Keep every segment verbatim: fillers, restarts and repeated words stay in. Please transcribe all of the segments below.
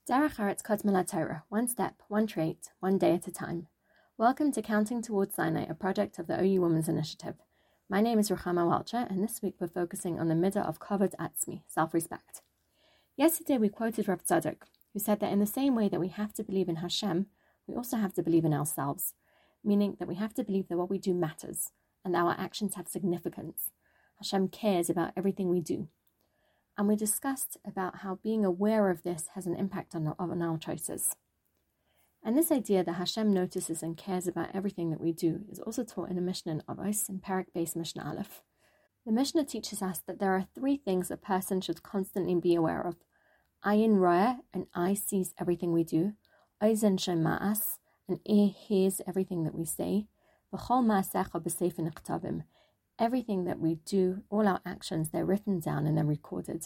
Derech Eretz Kodma Torah, one step, one trait, one day at a time. Welcome to Counting Towards Sinai, a project of the O U Women's Initiative. My name is Ruchama Walcher, and this week we're focusing on the midah of Kavod Atzmi, self-respect. Yesterday we quoted Rav Tzadok, who said that in the same way that we have to believe in Hashem, we also have to believe in ourselves, meaning that we have to believe that what we do matters, and that our actions have significance. Hashem cares about everything we do. And we discussed about how being aware of this has an impact on our, on our choices. And this idea that Hashem notices and cares about everything that we do is also taught in a Mishnah in Avos, in Perek Beis Mishnah Aleph. The Mishnah teaches us that there are three things a person should constantly be aware of. Ayin roeh, an eye sees everything we do. Oizen shema'as, an ear hears everything that we say. V'chol ma'asecha b'sefer nichtavim. Everything that we do, all our actions, they're written down and they're recorded.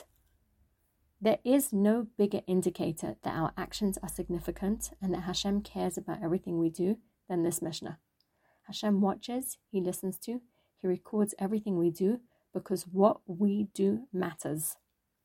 There is no bigger indicator that our actions are significant and that Hashem cares about everything we do than this Mishnah. Hashem watches, He listens to, He records everything we do because what we do matters.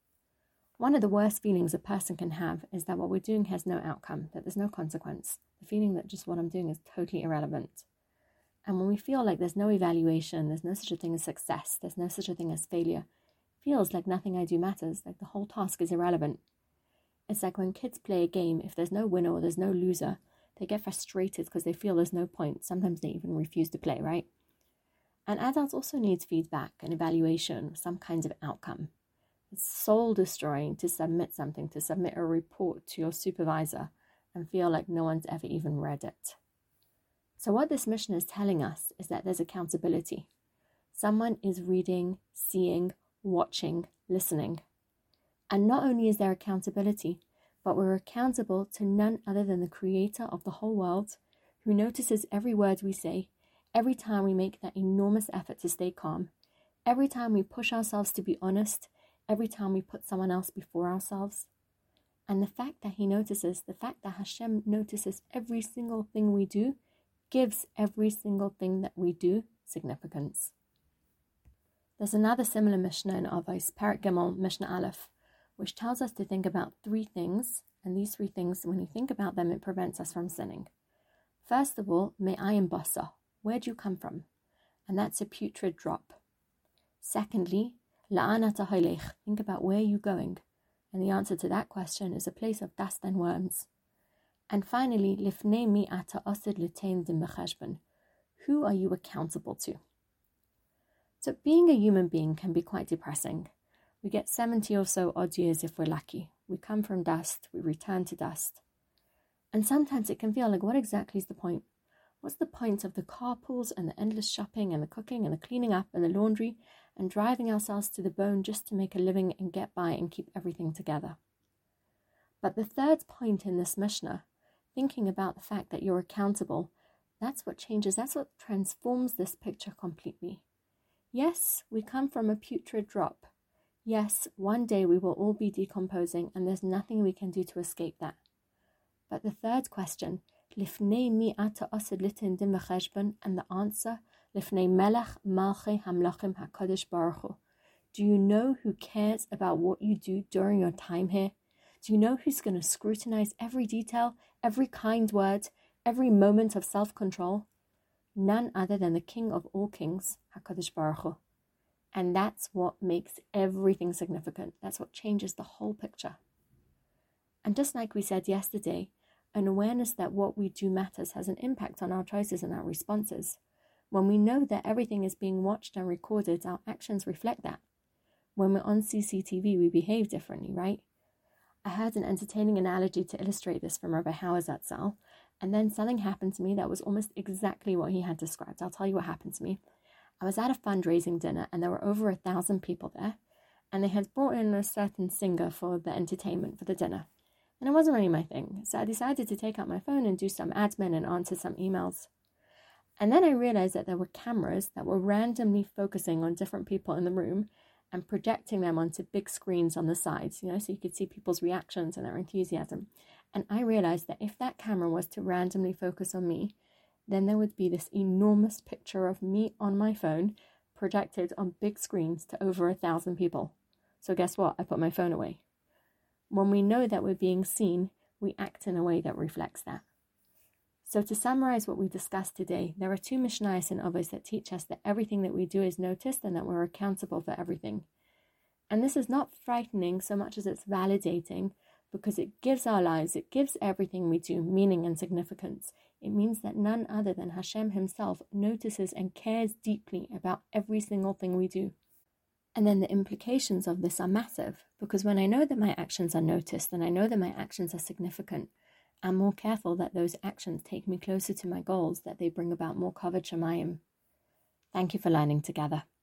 One of the worst feelings a person can have is that what we're doing has no outcome, that there's no consequence. The feeling that just what I'm doing is totally irrelevant. And when we feel like there's no evaluation, there's no such a thing as success, there's no such a thing as failure, it feels like nothing I do matters, like the whole task is irrelevant. It's like when kids play a game, if there's no winner or there's no loser, they get frustrated because they feel there's no point. Sometimes they even refuse to play, right? And adults also need feedback and evaluation, some kinds of outcome. It's soul destroying to submit something, to submit a report to your supervisor and feel like no one's ever even read it. So what this Mishnah is telling us is that there's accountability. Someone is reading, seeing, watching, listening. And not only is there accountability, but we're accountable to none other than the Creator of the whole world, who notices every word we say, every time we make that enormous effort to stay calm, every time we push ourselves to be honest, every time we put someone else before ourselves. And the fact that He notices, the fact that Hashem notices every single thing we do, gives every single thing that we do significance. There's another similar Mishnah in Avos, Perek Gimel, Mishnah Aleph, which tells us to think about three things, and these three things, when you think about them, it prevents us from sinning. First of all, me'ayin basa, where do you come from? And that's a putrid drop. Secondly, la'an ata holech, think about where you're going, and the answer to that question is a place of dust and worms. And finally, lifnei mi ata osid l'tein din b'cheshbon, who are you accountable to? So being a human being can be quite depressing. We get seventy or so odd years if we're lucky. We come from dust, we return to dust. And sometimes it can feel like, what exactly is the point? What's the point of the carpools and the endless shopping and the cooking and the cleaning up and the laundry and driving ourselves to the bone just to make a living and get by and keep everything together? But the third point in this Mishnah, thinking about the fact that you're accountable, that's what changes, that's what transforms this picture completely. Yes, we come from a putrid drop. Yes, one day we will all be decomposing and there's nothing we can do to escape that. But the third question, lifnei mi ata osid litin din v'cheshbon, and the answer, lifnei melech malchei hamlachim hakadosh baruch hu. Do you know who cares about what you do during your time here? Do you know who's going to scrutinize every detail, every kind word, every moment of self-control? None other than the King of all kings, HaKadosh Baruch Hu. And that's what makes everything significant. That's what changes the whole picture. And just like we said yesterday, an awareness that what we do matters has an impact on our choices and our responses. When we know that everything is being watched and recorded, our actions reflect that. When we're on C C T V, we behave differently, right? I heard an entertaining analogy to illustrate this from Rabbi Howard Zatzal, and then something happened to me that was almost exactly what he had described. I'll tell you what happened to me. I was at a fundraising dinner, and there were over a thousand people there, and they had brought in a certain singer for the entertainment for the dinner. And it wasn't really my thing, so I decided to take out my phone and do some admin and answer some emails. And then I realized that there were cameras that were randomly focusing on different people in the room and projecting them onto big screens on the sides, you know, so you could see people's reactions and their enthusiasm. And I realized that if that camera was to randomly focus on me, then there would be this enormous picture of me on my phone projected on big screens to over a thousand people. So guess what? I put my phone away. When we know that we're being seen, we act in a way that reflects that. So to summarize what we discussed today, there are two Mishnayos and Avos that teach us that everything that we do is noticed and that we're accountable for everything. And this is not frightening so much as it's validating, because it gives our lives, it gives everything we do meaning and significance. It means that none other than Hashem himself notices and cares deeply about every single thing we do. And then the implications of this are massive, because when I know that my actions are noticed and I know that my actions are significant, I'm more careful that those actions take me closer to my goals, that they bring about more kavod shamayim. Thank you for learning together.